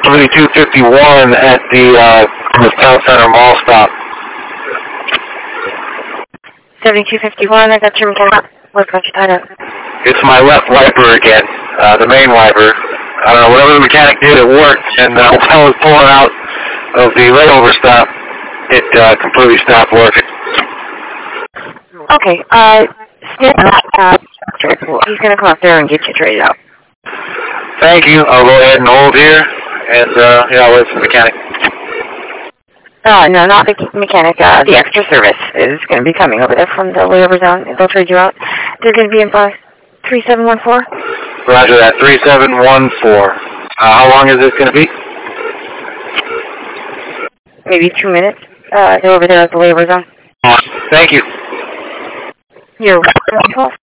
7251 at the Town Center Mall stop. 7251, I got your mechanic. What got you tied up? It's my left wiper again, the main wiper. I don't know, whatever the mechanic did, it worked, and when I was pulling out of the layover stop, it completely stopped working. Okay, he's going to come up there and get you traded out. Thank you. I'll go ahead and hold here, and I'll wait for the mechanic. No, not the mechanic. The extra service is going to be coming over there from the layover zone. They'll trade you out. They're going to be in 3714. Roger that, 3714. How long is this going to be? Maybe 2 minutes. They're over there at the layover zone. Thank you. You're welcome.